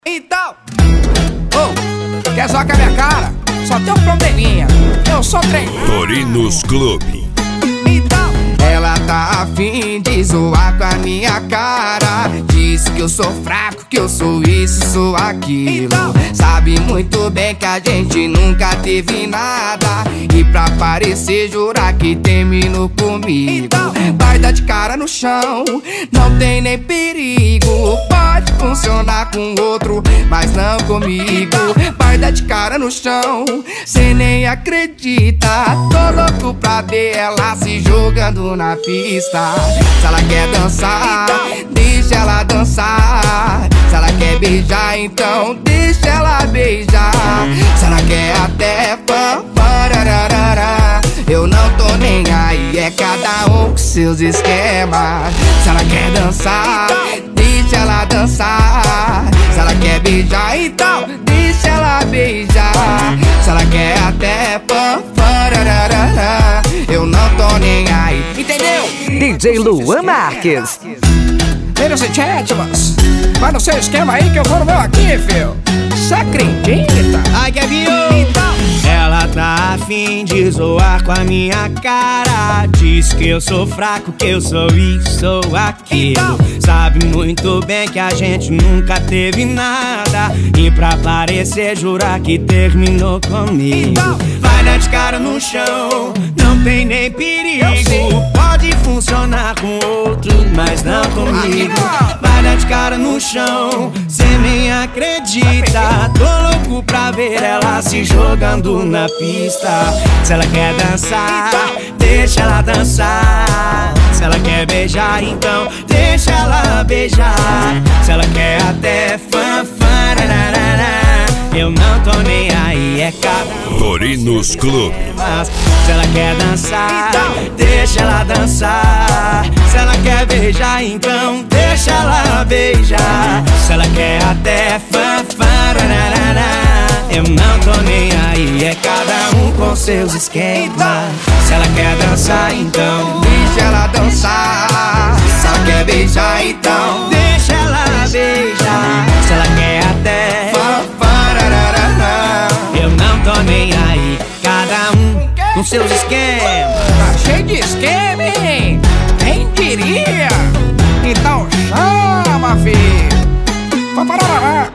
Então, quer zoar com a minha cara? Só tem um probleminha, eu sou treinado. Torinos Clube. Então, ela tá afim de zoar com a minha cara. Diz que eu sou fraco, que eu sou isso, sou aquilo. Então, sabe muito bem que a gente nunca teve nada. E pra parecer jurar que terminou comigo. Então, vai dar de cara no chão, não tem nem perigo. Pode funcionar com outro, mas não comigo. Vai dar de cara no chão, cê nem acredita. Tô louco pra ver ela se jogando na pista. Se ela quer dançar, deixa ela dançar. Se ela quer beijar, então deixa ela beijar. Se ela quer até parararara, eu não tô nem aí, é cada um com seus esquemas. Se ela quer dançar, deixa ela dançar. Se ela quer beijar, então deixa ela beijar. Se ela quer até parararara, eu não tô nem aí, entendeu? DJ Luan Marques. Ladies and gentlemen, vai no seu esquema aí que eu vou no meu aqui, filho. Cê acredita? Ai, que viu? Então, ela tá afim de zoar com a minha cara. Diz que eu sou fraco, que eu sou isso, sou aquilo. Sabe muito bem que a gente nunca teve nada. E pra parecer jurar que terminou comigo. Vai dar de cara no chão, não tem nem perigo. Pode funcionar com outro, mas não comigo. Vai dar de cara no chão, cê nem acredita. Tô louco pra ver ela se jogando na pista. Se ela quer dançar, deixa ela dançar. Se ela quer beijar, então deixa ela beijar. Se ela quer até fanfarararara, eu não tô nem aí, é cada Torinos Clube. Se ela quer dançar, deixa ela dançar. Se ela quer beijar, então deixa ela beijar. Se ela quer até fanfarararara, eu não tô nem aí, é cada um com seus esquemas. Se ela quer dançar, então deixa ela dançar. Se ela quer beijar, então deixa ela beijar. Se ela quer até parararara, eu não tô nem aí, cada um com seus esquemas. tá cheio de esquema, hein? Quem diria? Então chama, filho. Parararara.